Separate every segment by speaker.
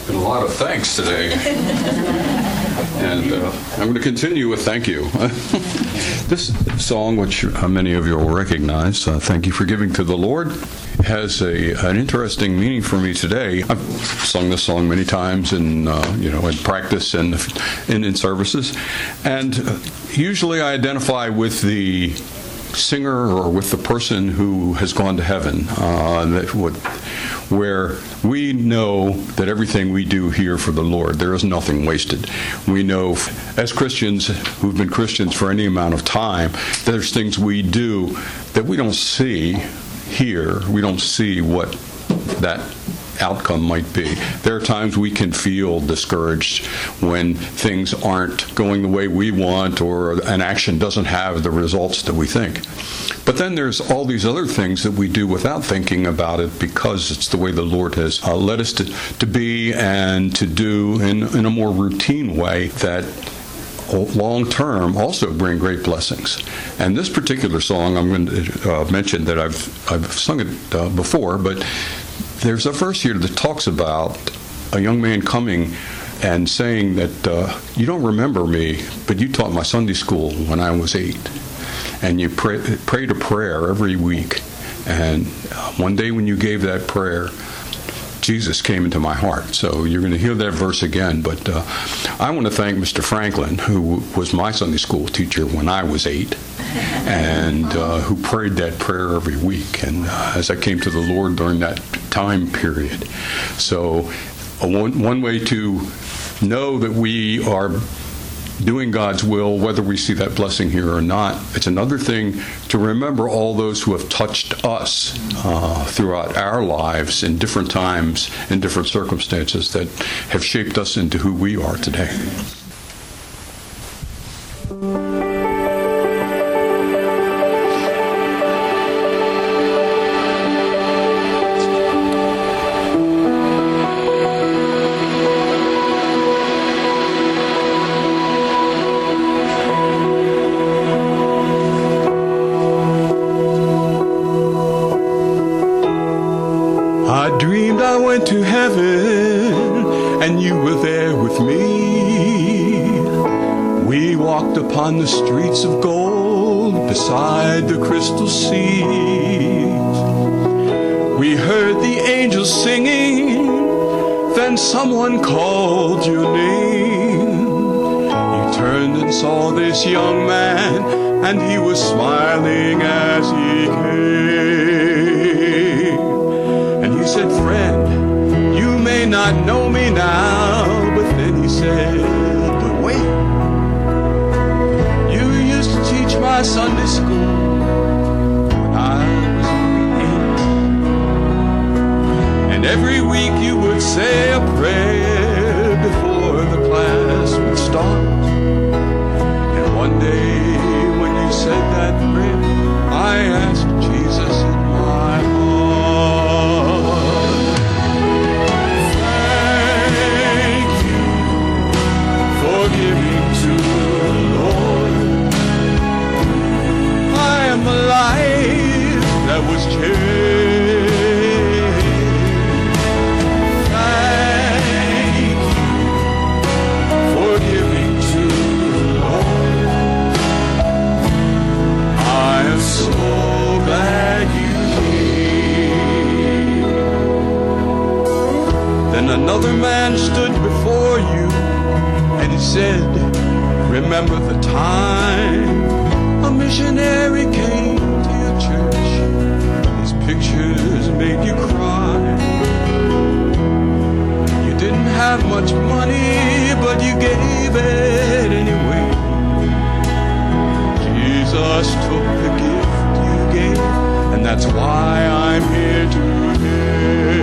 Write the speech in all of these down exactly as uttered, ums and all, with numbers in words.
Speaker 1: A lot of thanks today. And uh, I'm going to continue with thank you. This song, which uh, many of you will recognize, uh, Thank You for Giving to the Lord, has a, an interesting meaning for me today. I've sung this song many times in, uh, you know, in practice and in, in services. And uh, usually I identify with the singer or with the person who has gone to heaven, uh, that would, where we know that everything we do here for the Lord, there is nothing wasted. We know, as Christians who've been Christians for any amount of time, there's things we do that we don't see here. We don't see what that outcome might be. There are times we can feel discouraged when things aren't going the way we want, or an action doesn't have the results that we think. But then there's all these other things that we do without thinking about it, because it's the way the Lord has uh, led us to, to be and to do in, in a more routine way that long term also bring great blessings. And this particular song, I'm going to uh, mention that I've I've sung it uh, before, but there's a verse here that talks about a young man coming and saying that uh, you don't remember me, but you taught my Sunday school when I was eight. And you pray, prayed a prayer every week. And uh, one day when you gave that prayer, Jesus came into my heart. So you're going to hear that verse again. But uh, I want to thank Mister Franklin, who was my Sunday school teacher when I was eight, and uh, who prayed that prayer every week. And uh, as I came to the Lord during that time period. So uh, one, one way to know that we are doing God's will, whether we see that blessing here or not. It's another thing to remember all those who have touched us uh, throughout our lives in different times, in different circumstances, that have shaped us into who we are today.
Speaker 2: To heaven, and you were there with me. We walked upon the streets of gold beside the crystal seas. We heard the angels singing, then someone called your name. You turned and saw this young man, and he was smiling as he came. And he said, "Friend, you may not know me now," but then he said, "But wait, you used to teach my Sunday school when I was only eight. And every week you would say a prayer before the class would start. And one day when you said that prayer, I asked Jesus in my heart, giving to the Lord. I am the life that was changed. Thank you for giving to the Lord. I am so glad you came. Then another man stood before you, and he said, "Remember the time a missionary came to your church? His pictures made you cry. You didn't have much money, but you gave it anyway. Jesus took the gift you gave, and that's why I'm here today."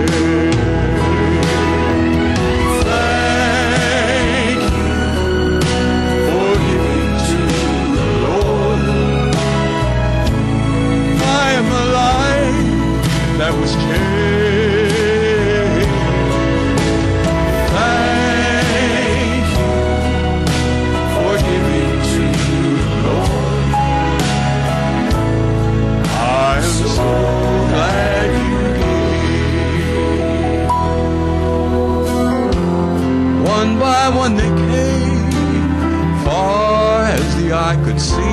Speaker 2: That was changed. Thank you for giving to the Lord. I am so glad you gave. by one they came, far as the eye could see.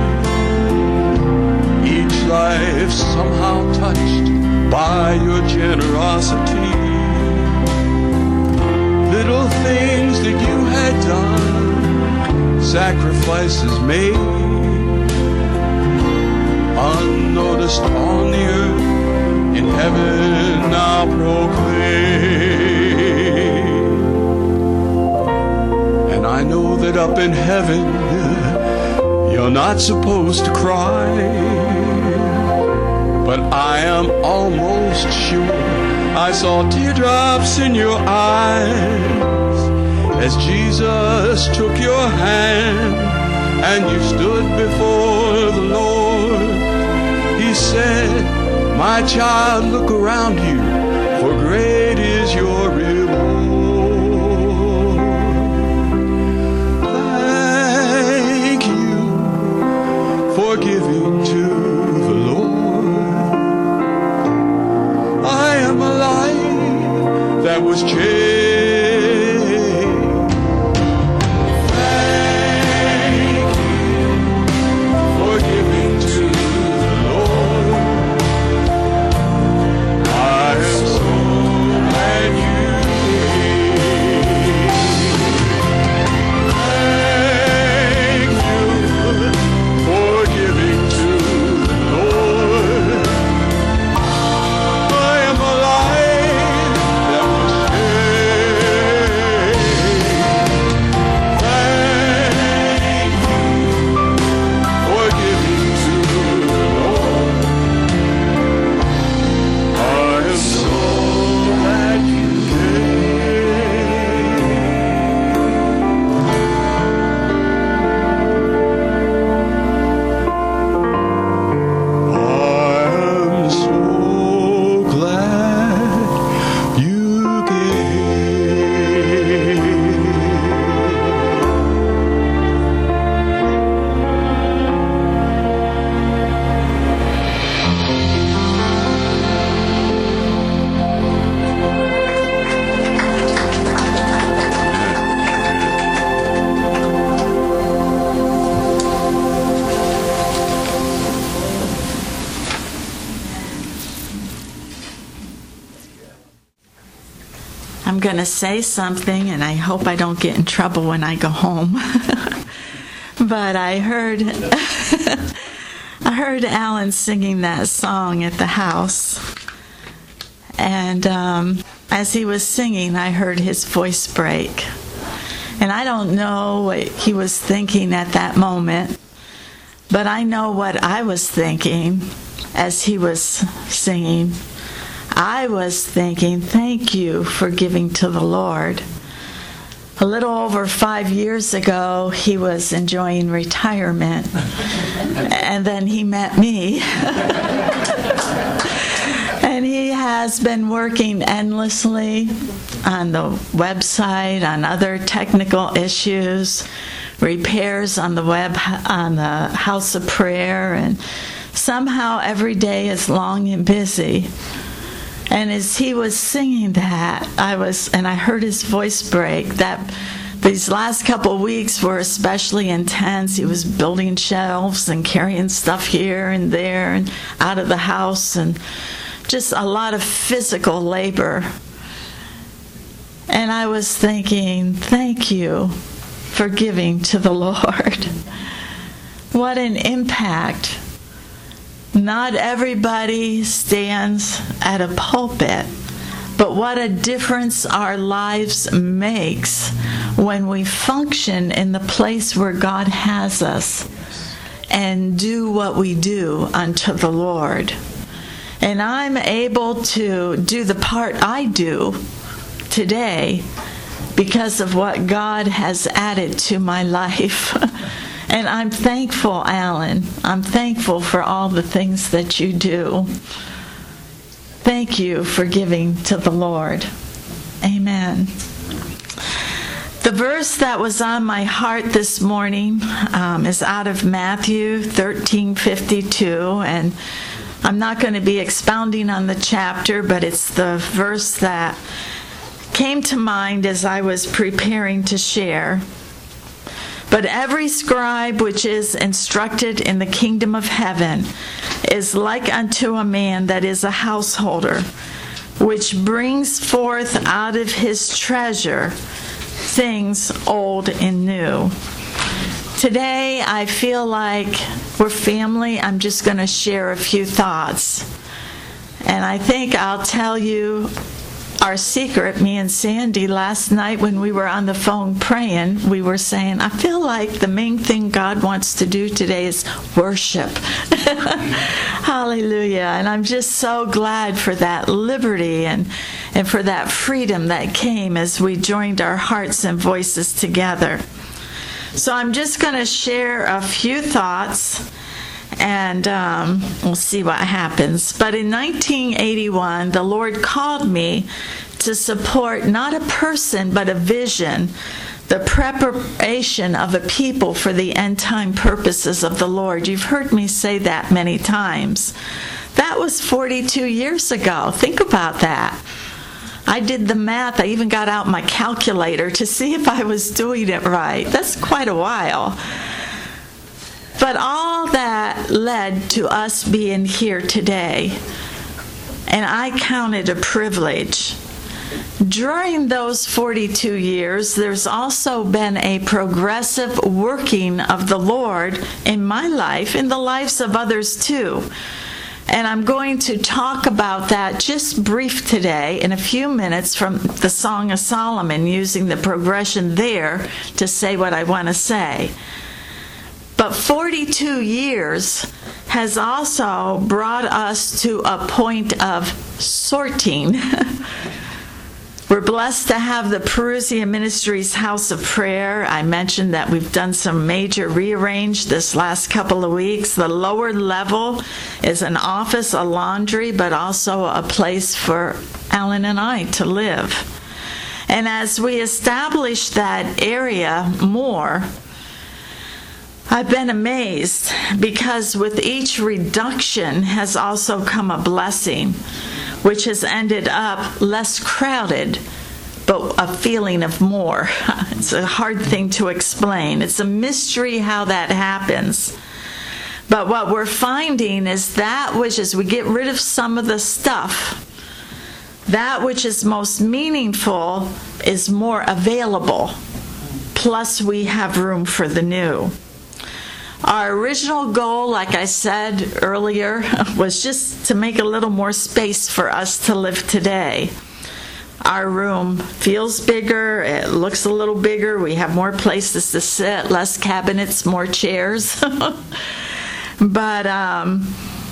Speaker 2: Each life somehow touched by your generosity. Little things that you had done, sacrifices made, unnoticed on the earth, in heaven now proclaim. And I know that up in heaven you're not supposed to cry, but I am almost sure I saw teardrops in your eyes as Jesus took your hand and you stood before the Lord. He said, my child, look around you, for great is your reward. Thank you for giving to the Lord. I am a life that was changed.
Speaker 3: I'm going to say something, and I hope I don't get in trouble when I go home. But I heard I heard Alan singing that song at the house. And um, as he was singing, I heard his voice break. And I don't know what he was thinking at that moment, but I know what I was thinking as he was singing. I was thinking, thank you for giving to the Lord. A little over five years ago, he was enjoying retirement, and then he met me. And he has been working endlessly on the website, on other technical issues, repairs on the web, on the House of Prayer, and somehow every day is long and busy. And as he was singing that, I was, and I heard his voice break. That these last couple of weeks were especially intense. He was building shelves and carrying stuff here and there and out of the house, and just a lot of physical labor. And I was thinking, thank you for giving to the Lord. What an impact. Not everybody stands at a pulpit, but what a difference our lives makes when we function in the place where God has us and do what we do unto the Lord. And I'm able to do the part I do today because of what God has added to my life. And I'm thankful, Alan. I'm thankful for all the things that you do. Thank you for giving to the Lord. Amen. The verse that was on my heart this morning um, is out of Matthew thirteen fifty-two, and I'm not going to be expounding on the chapter, but it's the verse that came to mind as I was preparing to share. But every scribe which is instructed in the kingdom of heaven is like unto a man that is a householder, which brings forth out of his treasure things old and new. Today, I feel like we're family. I'm just going to share a few thoughts. And I think I'll tell you our secret. Me and Sandy, last night when we were on the phone praying, we were saying, I feel like the main thing God wants to do today is worship. Hallelujah. And I'm just so glad for that liberty and, and for that freedom that came as we joined our hearts and voices together. So I'm just going to share a few thoughts, and um, we'll see what happens. But in nineteen eighty-one, the Lord called me to support not a person, but a vision, the preparation of a people for the end-time purposes of the Lord. You've heard me say that many times. That was forty-two years ago. Think about that. I did the math. I even got out my calculator to see if I was doing it right. That's quite a while. But all that led to us being here today, and I count it a privilege. During those forty-two years, there's also been a progressive working of the Lord in my life, in the lives of others too. And I'm going to talk about that just brief today in a few minutes from the Song of Solomon, using the progression there to say what I want to say. But forty-two years has also brought us to a point of sorting. We're blessed to have the Perusia Ministries House of Prayer. I mentioned that we've done some major rearrange this last couple of weeks. The lower level is an office, a laundry, but also a place for Alan and I to live. And as we establish that area more, I've been amazed, because with each reduction has also come a blessing, which has ended up less crowded, but a feeling of more. It's a hard thing to explain. It's a mystery how that happens. But what we're finding is that which, as we get rid of some of the stuff, that which is most meaningful is more available. Plus, we have room for the new. Our original goal, like I said earlier, was just to make a little more space for us to live today. Our room feels bigger, it looks a little bigger, we have more places to sit, less cabinets, more chairs. But um,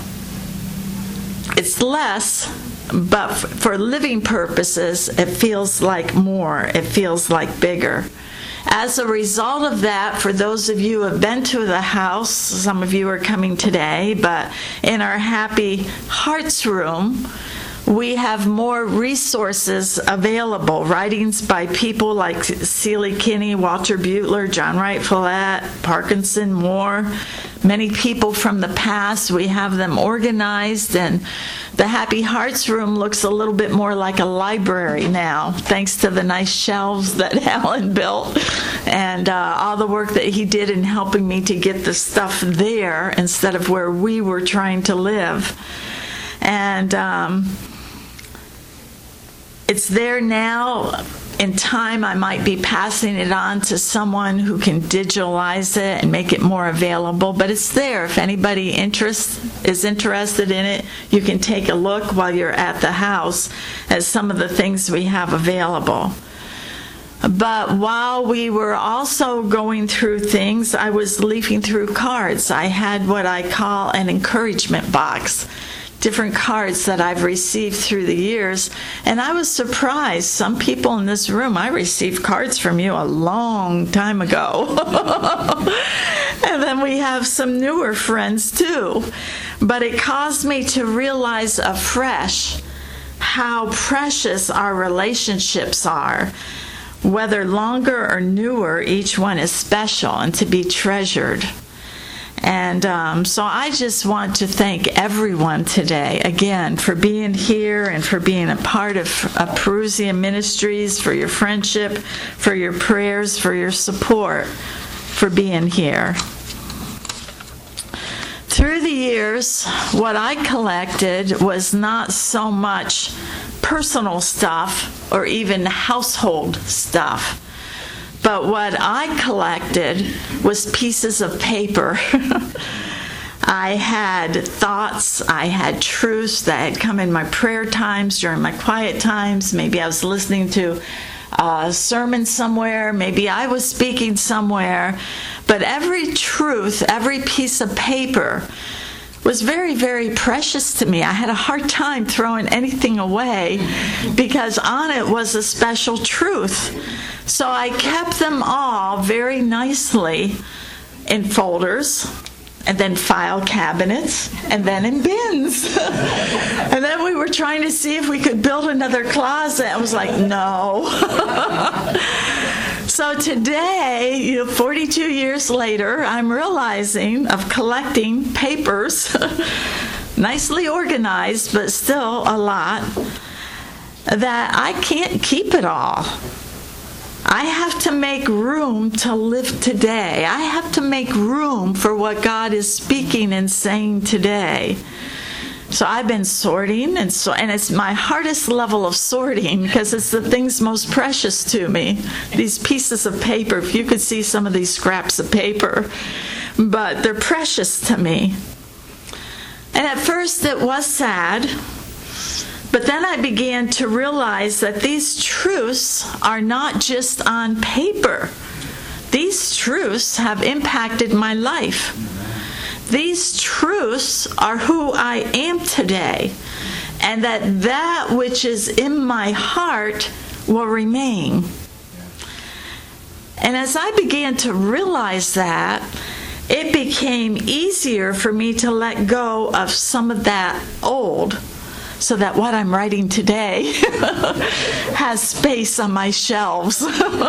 Speaker 3: it's less, but for living purposes, it feels like more, it feels like bigger. As a result of that, for those of you who have been to the house, some of you are coming today, but in our Happy Hearts room, we have more resources available. Writings by people like Seeley Kinney, Walter Butler, John Wright Follett, Parkinson Moore, many people from the past. We have them organized, and the Happy Hearts room looks a little bit more like a library now, thanks to the nice shelves that Alan built and uh, all the work that he did in helping me to get the stuff there instead of where we were trying to live. And um, it's there now. In time, I might be passing it on to someone who can digitalize it and make it more available, but it's there. If anybody interest, is interested in it, you can take a look while you're at the house at some of the things we have available. But while we were also going through things, I was leafing through cards. I had what I call an encouragement box. Different cards that I've received through the years, and I was surprised. Some people in this room, I received cards from you a long time ago. And then we have some newer friends too. But it caused me to realize afresh how precious our relationships are. Whether longer or newer, each one is special and to be treasured. And um, so I just want to thank everyone today, again, for being here and for being a part of, of Perusia Ministries, for your friendship, for your prayers, for your support, for being here. Through the years, what I collected was not so much personal stuff or even household stuff. But what I collected was pieces of paper. I had thoughts, I had truths that had come in my prayer times, during my quiet times. Maybe I was listening to a sermon somewhere, maybe I was speaking somewhere. But every truth, every piece of paper was very, very precious to me. I had a hard time throwing anything away because on it was a special truth. So I kept them all very nicely in folders, and then file cabinets, and then in bins. And then we were trying to see if we could build another closet. I was like, no. So today, you know, forty-two years later, I'm realizing of collecting papers, nicely organized, but still a lot, that I can't keep it all. I have to make room to live today. I have to make room for what God is speaking and saying today. So I've been sorting, and so and it's my hardest level of sorting because it's the things most precious to me. These pieces of paper, if you could see some of these scraps of paper, but they're precious to me. And at first it was sad, but then I began to realize that these truths are not just on paper. These truths have impacted my life. These truths are who I am today, and that that which is in my heart will remain. And as I began to realize that, it became easier for me to let go of some of that old, so that what I'm writing today has space on my shelves.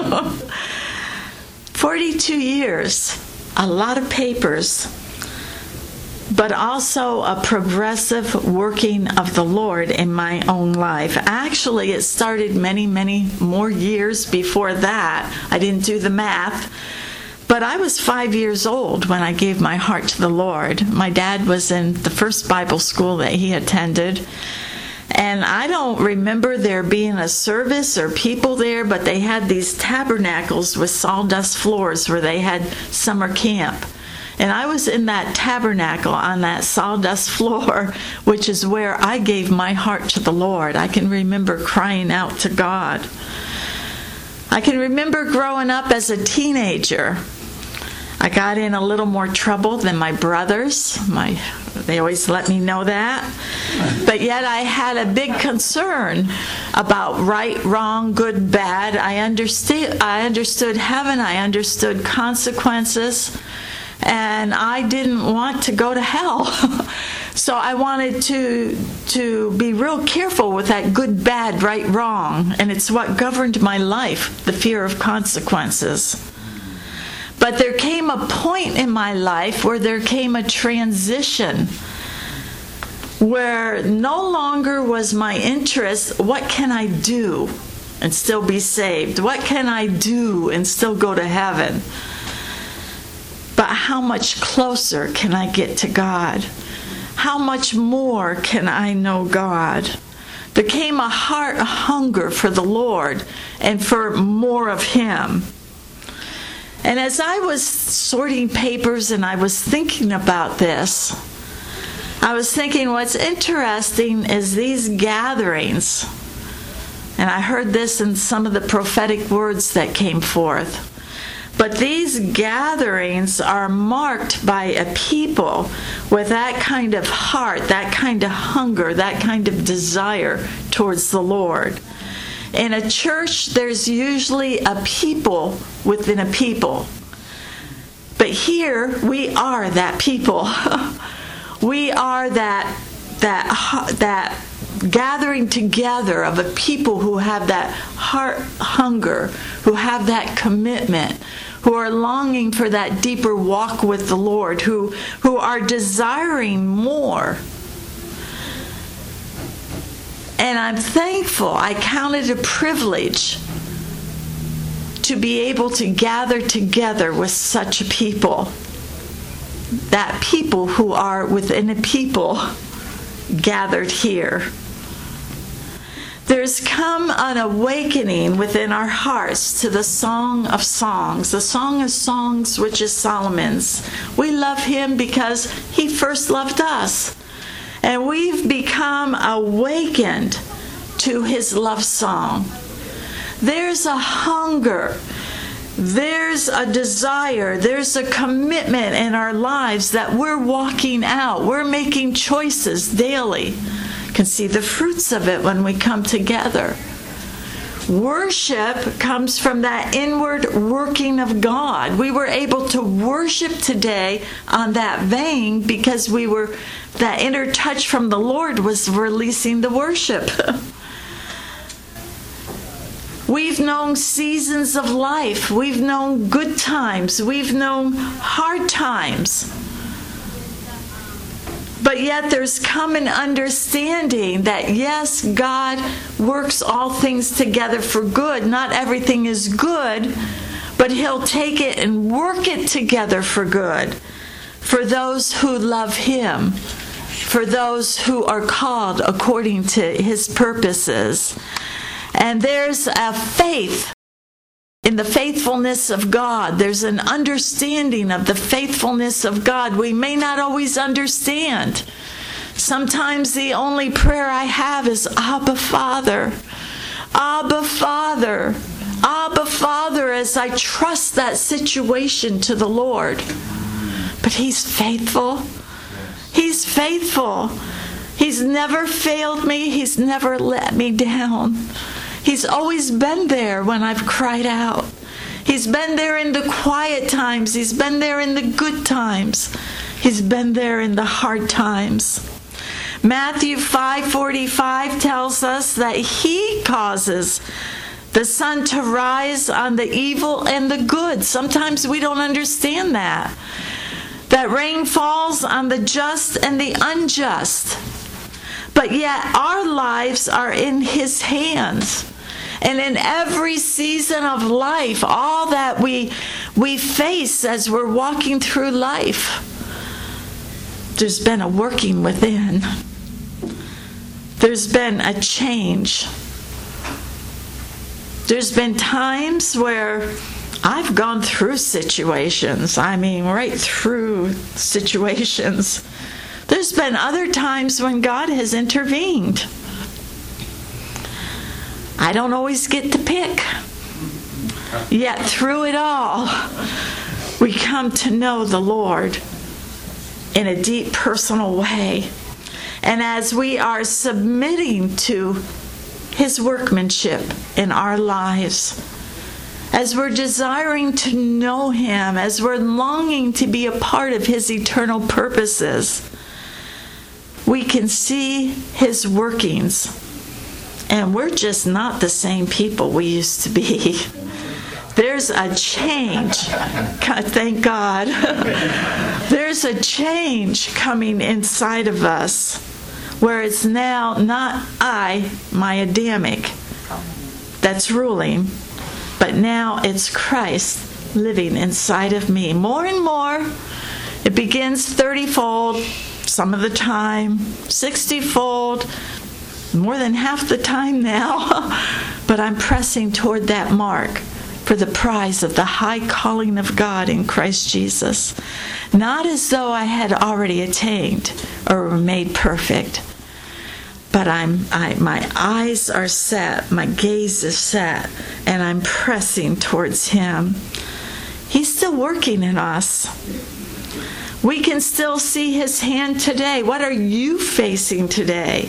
Speaker 3: forty-two years, a lot of papers, but also a progressive working of the Lord in my own life. Actually, it started many, many more years before that. I didn't do the math. But I was five years old when I gave my heart to the Lord. My dad was in the first Bible school that he attended. And I don't remember there being a service or people there, but they had these tabernacles with sawdust floors where they had summer camp. And I was in that tabernacle on that sawdust floor, which is where I gave my heart to the Lord. I can remember crying out to God. I can remember growing up as a teenager. I got in a little more trouble than my brothers. My, they always let me know that. But yet I had a big concern about right, wrong, good, bad. I understood, I understood heaven. I understood consequences. And I didn't want to go to hell. So I wanted to to be real careful with that good, bad, right, wrong. And it's what governed my life, the fear of consequences. But there came a point in my life where there came a transition where no longer was my interest, what can I do and still be saved? What can I do and still go to heaven? But how much closer can I get to God? How much more can I know God? Became a heart a hunger for the Lord and for more of Him. And as I was sorting papers and I was thinking about this, I was thinking what's interesting is these gatherings, and I heard this in some of the prophetic words that came forth. But these gatherings are marked by a people with that kind of heart, that kind of hunger, that kind of desire towards the Lord. In a church, there's usually a people within a people. But here, we are that people. We are that that that gathering together of a people who have that heart hunger, who have that commitment, who are longing for that deeper walk with the Lord, who, who are desiring more. And I'm thankful. I count it a privilege to be able to gather together with such a people. That people who are within a people gathered here. There's come an awakening within our hearts to the Song of Songs, the Song of Songs, which is Solomon's. We love him because he first loved us. And we've become awakened to his love song. There's a hunger. There's a desire, there's a commitment in our lives that we're walking out. We're making choices daily. You can see the fruits of it when we come together. Worship comes from that inward working of God. We were able to worship today on that vein because we were, that inner touch from the Lord was releasing the worship. We've known seasons of life. We've known good times. We've known hard times. But yet there's come an understanding that yes, God works all things together for good. Not everything is good, but he'll take it and work it together for good. For those who love him. For those who are called according to his purposes. And there's a faith in the faithfulness of God. There's an understanding of the faithfulness of God. We may not always understand. Sometimes the only prayer I have is, Abba, Father. Abba, Father. Abba, Father, as I trust that situation to the Lord. But he's faithful. He's faithful. He's never failed me. He's never let me down. He's always been there when I've cried out. He's been there in the quiet times. He's been there in the good times. He's been there in the hard times. Matthew five forty-five tells us that he causes the sun to rise on the evil and the good. Sometimes we don't understand that. That rain falls on the just and the unjust. But yet our lives are in his hands. And in every season of life, all that we we face as we're walking through life, there's been a working within. There's been a change. There's been times where I've gone through situations. I mean, right through situations. There's been other times when God has intervened. I don't always get to pick. Yet through it all, we come to know the Lord in a deep personal way. And as we are submitting to his workmanship in our lives, as we're desiring to know him, as we're longing to be a part of his eternal purposes, we can see his workings. And we're just not the same people we used to be. There's a change. God, thank God. There's a change coming inside of us where it's now not I, my Adamic, that's ruling, but now it's Christ living inside of me. More and more, it begins thirty-fold some of the time, sixty-fold, more than half the time now, but I'm pressing toward that mark for the prize of the high calling of God in Christ Jesus. Not as though I had already attained or were made perfect, but I'm, I, my eyes are set, my gaze is set, and I'm pressing towards him. He's still working in us. We can still see his hand today. What are you facing today?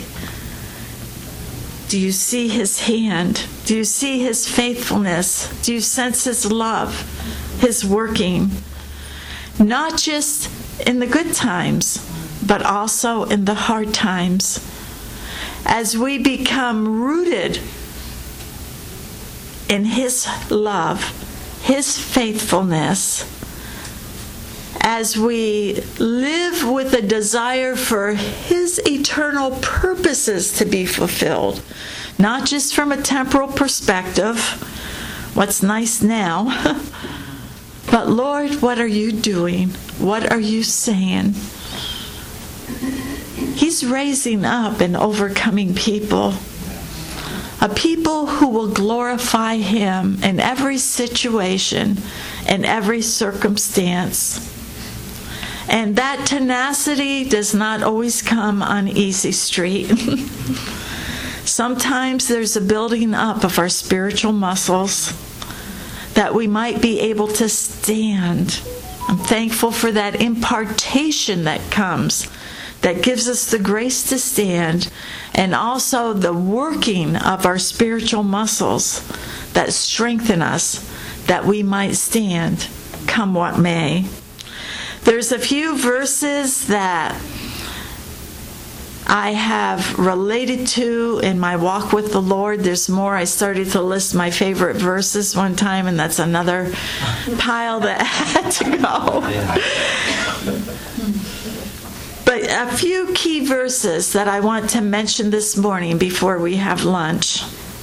Speaker 3: Do you see his hand? Do you see his faithfulness? Do you sense his love, his working? Not just in the good times, but also in the hard times. as we become rooted in His love, His faithfulness, as we live with a desire for His eternal purposes to be fulfilled, not just from a temporal perspective, what's nice now, but Lord, what are you doing? What are you saying? He's raising up an overcoming people, a people who will glorify Him in every situation, in every circumstance. And that tenacity does not always come on easy street. Sometimes there's a building up of our spiritual muscles that we might be able to stand. I'm thankful for that impartation that comes, that gives us the grace to stand, and also the working of our spiritual muscles that strengthen us, that we might stand, come what may. There's a few verses that I have related to in my walk with the Lord. There's more. I started to list my favorite verses one time, and that's another pile that had to go. But a few key verses that I want to mention this morning before we have lunch.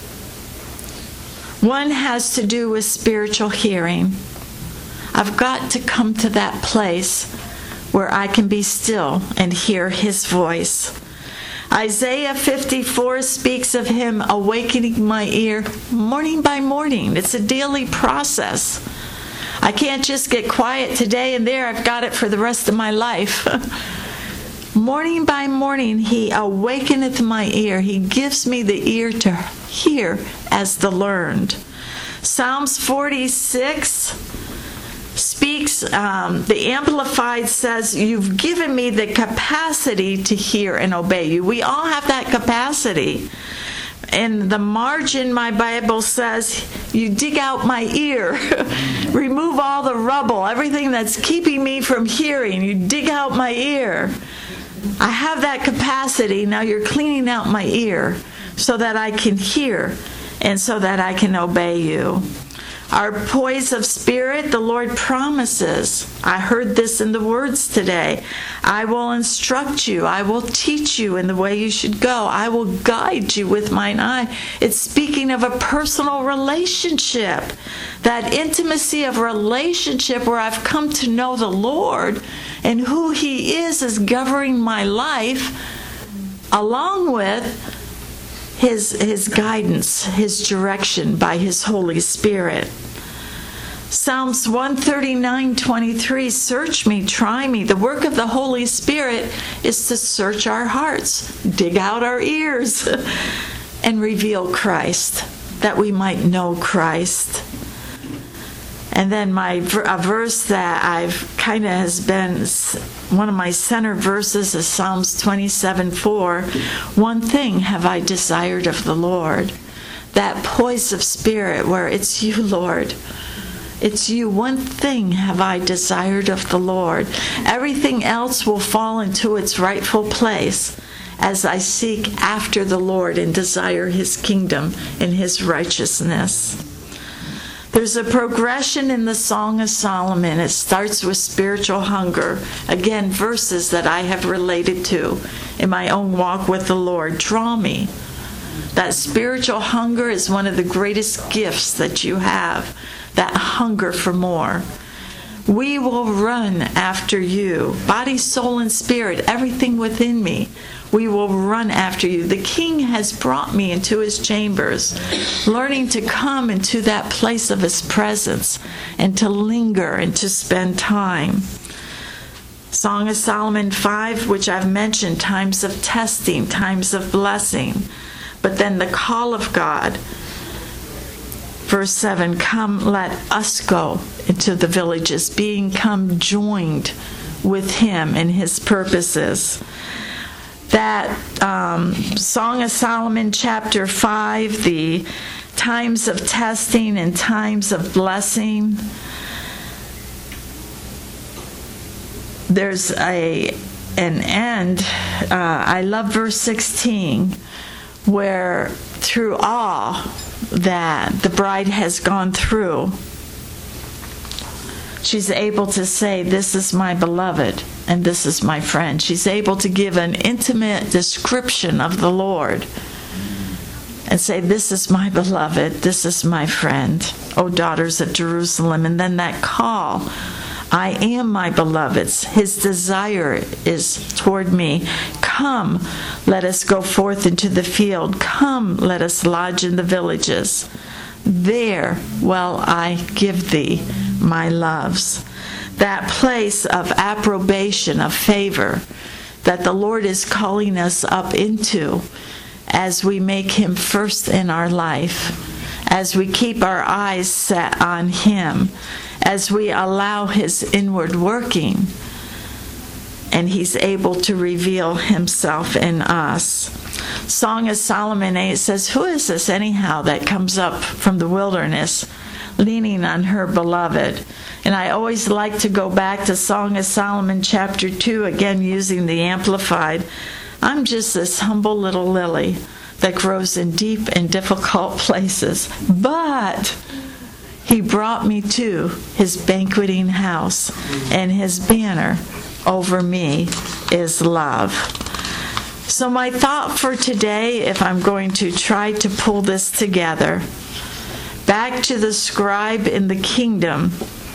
Speaker 3: One has to do with spiritual hearing. I've got to come to that place where I can be still and hear His voice. Isaiah fifty-four speaks of Him awakening my ear morning by morning. It's a daily process. I can't just get quiet today and there. I've got it for the rest of my life. Morning by morning, He awakeneth my ear. He gives me the ear to hear as the learned. Psalms forty-six speaks, um, the Amplified says, you've given me the capacity to hear and obey you. We all have that capacity. In the margin, my Bible says, you dig out my ear. Remove all the rubble, everything that's keeping me from hearing. You dig out my ear. I have that capacity. Now you're cleaning out my ear so that I can hear and so that I can obey you. Our poise of spirit, the Lord promises. I heard this in the words today. I will instruct you. I will teach you in the way you should go. I will guide you with mine eye. It's speaking of a personal relationship. That intimacy of relationship where I've come to know the Lord and who He is is governing my life, along with His, his guidance, His direction by His Holy Spirit. Psalms one thirty-nine twenty-three, search me, try me. The work of the Holy Spirit is to search our hearts, dig out our ears, and reveal Christ, that we might know Christ. And then my a verse that I've kind of has been one of my center verses is Psalms twenty-seven four. One thing have I desired of the Lord. That poise of spirit where it's you, Lord. It's you. One thing have I desired of the Lord. Everything else will fall into its rightful place as I seek after the Lord and desire His kingdom and His righteousness. There's a progression in the Song of Solomon. It starts with spiritual hunger. Again, verses that I have related to in my own walk with the Lord. Draw me. That spiritual hunger is one of the greatest gifts that you have. That hunger for more. We will run after you. Body, soul, and spirit, everything within me. We will run after you. The King has brought me into His chambers, learning to come into that place of His presence and to linger and to spend time. Song of Solomon five, which I've mentioned, times of testing, times of blessing. But then the call of God. Verse seven, come, let us go into the villages, being come joined with Him and His purposes. That um, Song of Solomon chapter five, the times of testing and times of blessing. There's a an end. Uh, I love verse sixteen, where through all that the bride has gone through, she's able to say, this is my beloved and this is my friend. She's able to give an intimate description of the Lord and say, this is my beloved, this is my friend, O daughters of Jerusalem. And then that call, I am my beloved's. His desire is toward me. Come, let us go forth into the field. Come, let us lodge in the villages. There will I give thee my loves. That place of approbation, of favor, that the Lord is calling us up into as we make him first in our life, as we keep our eyes set on him, as we allow his inward working, and he's able to reveal himself in us. Song of Solomon eight says, who is this anyhow that comes up from the wilderness, leaning on her beloved? And I always like to go back to Song of Solomon chapter two, again using the Amplified. I'm just this humble little lily that grows in deep and difficult places, but he brought me to his banqueting house, and his banner over me is love. So my thought for today, if I'm going to try to pull this together, back to the scribe in the kingdom.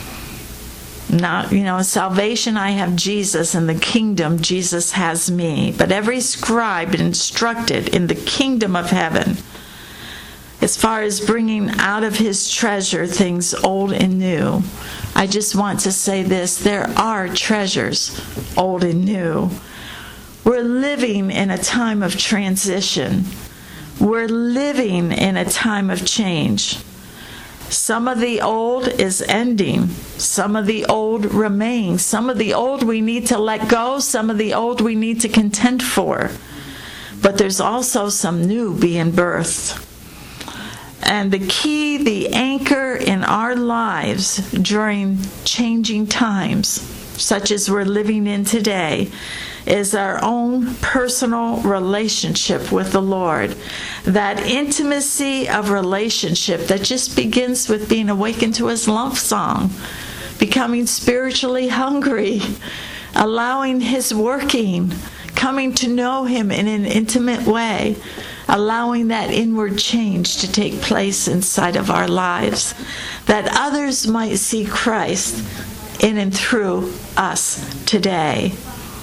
Speaker 3: Now, you know, in salvation I have Jesus, in the kingdom Jesus has me. But every scribe instructed in the kingdom of heaven, as far as bringing out of his treasure things old and new, I just want to say this: there are treasures old and new. We're living in a time of transition. We're living in a time of change. Some of the old is ending. Some of the old remains. Some of the old we need to let go. Some of the old we need to contend for. But there's also some new being birthed. And the key, the anchor in our lives during changing times, such as we're living in today, is our own personal relationship with the Lord. That intimacy of relationship that just begins with being awakened to his love song, becoming spiritually hungry, allowing his working, coming to know him in an intimate way, allowing that inward change to take place inside of our lives, that others might see Christ in and through us today.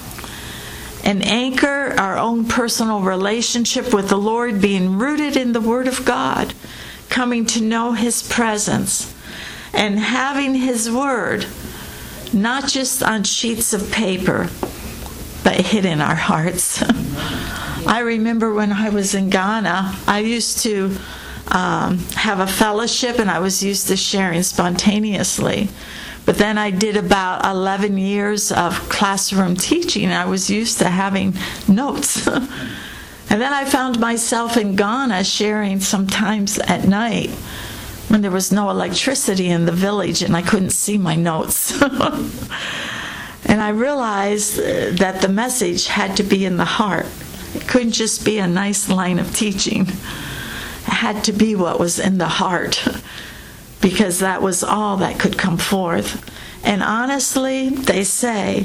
Speaker 3: And anchor our own personal relationship with the Lord, being rooted in the Word of God, coming to know his presence, and having his Word not just on sheets of paper, but hid in our hearts. I remember when I was in Ghana, I used to um, have a fellowship, and I was used to sharing spontaneously. But then I did about eleven years of classroom teaching, and I was used to having notes. And then I found myself in Ghana sharing sometimes at night when there was no electricity in the village and I couldn't see my notes. And I realized that the message had to be in the heart. It couldn't just be a nice line of teaching. It had to be what was in the heart, because that was all that could come forth. And honestly, they say,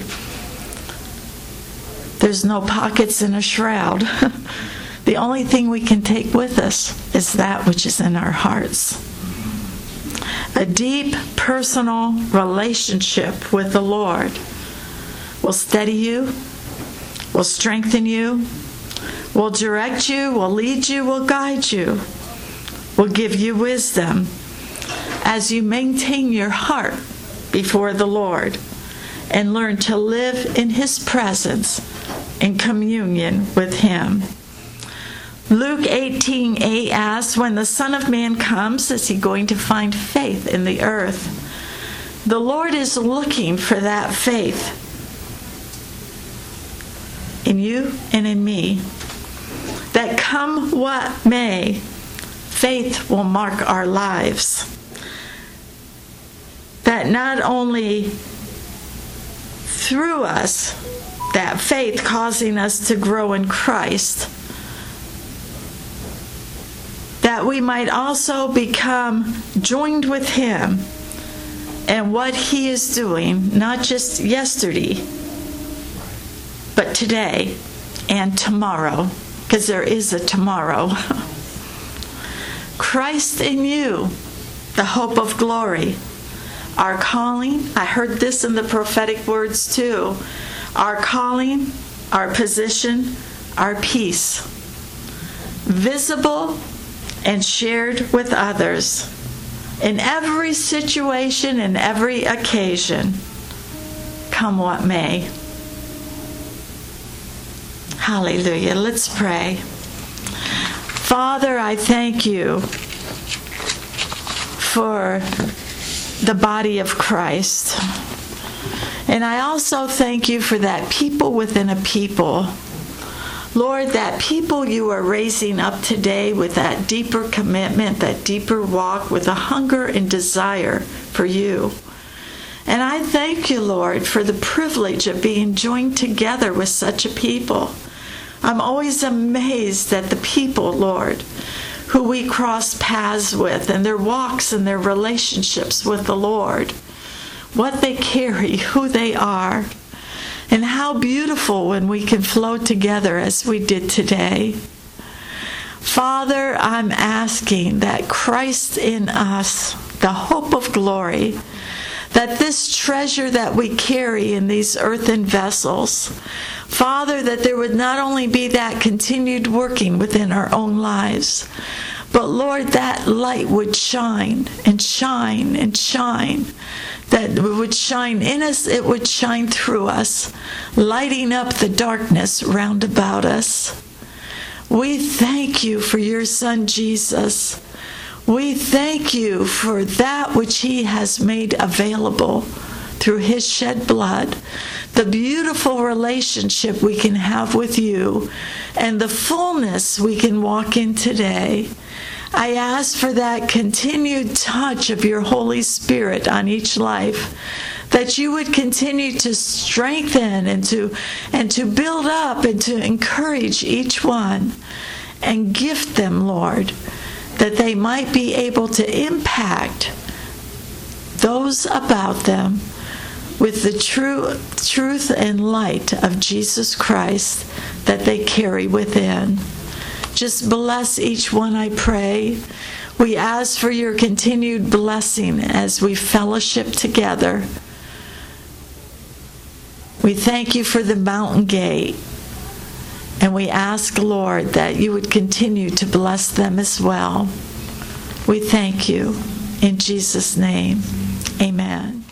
Speaker 3: there's no pockets in a shroud. The only thing we can take with us is that which is in our hearts. A deep personal relationship with the Lord will steady you, will strengthen you, will direct you, will lead you, will guide you, will give you wisdom as you maintain your heart before the Lord and learn to live in his presence in communion with him. Luke eighteen eight asks, when the Son of Man comes, is he going to find faith in the earth? The Lord is looking for that faith in you and in me, that come what may, faith will mark our lives. That not only through us, that faith causing us to grow in Christ, that we might also become joined with him in what he is doing, not just yesterday, but today and tomorrow, because there is a tomorrow. Christ in you, the hope of glory. Our calling, I heard this in the prophetic words too. Our calling, our position, our peace. Visible and shared with others in every situation and every occasion, come what may. Hallelujah. Let's pray. Father, I thank you for the body of Christ. And I also thank you for that people within a people. Lord, that people you are raising up today with that deeper commitment, that deeper walk, with a hunger and desire for you. And I thank you, Lord, for the privilege of being joined together with such a people. I'm always amazed at the people, Lord, who we cross paths with, and their walks and their relationships with the Lord, what they carry, who they are, and how beautiful when we can flow together as we did today. Father, I'm asking that Christ in us, the hope of glory, that this treasure that we carry in these earthen vessels, Father, that there would not only be that continued working within our own lives, but Lord, that light would shine and shine and shine, that it would shine in us, it would shine through us, lighting up the darkness round about us. We thank you for your Son, Jesus. We thank you for that which he has made available through his shed blood, the beautiful relationship we can have with you, and the fullness we can walk in today. I ask for that continued touch of your Holy Spirit on each life, that you would continue to strengthen and to, and to build up and to encourage each one and gift them, Lord, that they might be able to impact those about them with the true truth and light of Jesus Christ that they carry within. Just bless each one, I pray. We ask for your continued blessing as we fellowship together. We thank you for the Mountain Gate. And we ask, Lord, that you would continue to bless them as well. We thank you. In Jesus' name, amen.